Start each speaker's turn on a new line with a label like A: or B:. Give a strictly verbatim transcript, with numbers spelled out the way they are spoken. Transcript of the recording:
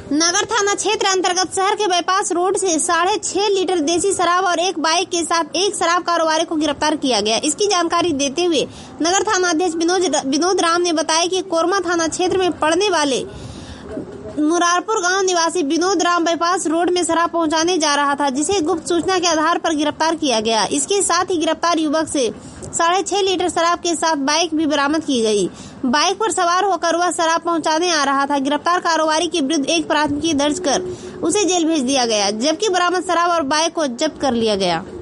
A: नगर थाना क्षेत्र अंतर्गत शहर के बाईपास रोड से साढ़े छह लीटर देसी शराब और एक बाइक के साथ एक शराब कारोबारी को गिरफ्तार किया गया। इसकी जानकारी देते हुए नगर थाना अध्यक्ष विनोद विनोद राम ने बताया कि कोरमा थाना क्षेत्र में पड़ने वाले मुरारपुर गांव निवासी विनोद राम बाईपास रोड में शराब पहुंचाने जा रहा था, जिसे गुप्त सूचना के आधार पर गिरफ्तार किया गया। इसके साथ ही गिरफ्तार युवक से साढ़े छह लीटर शराब के साथ बाइक भी बरामद की गई। बाइक पर सवार होकर वह शराब पहुंचाने आ रहा था। गिरफ्तार कारोबारी के विरुद्ध एक प्राथमिकी दर्ज कर उसे जेल भेज दिया गया, जबकि बरामद शराब और बाइक को जब्त कर लिया गया।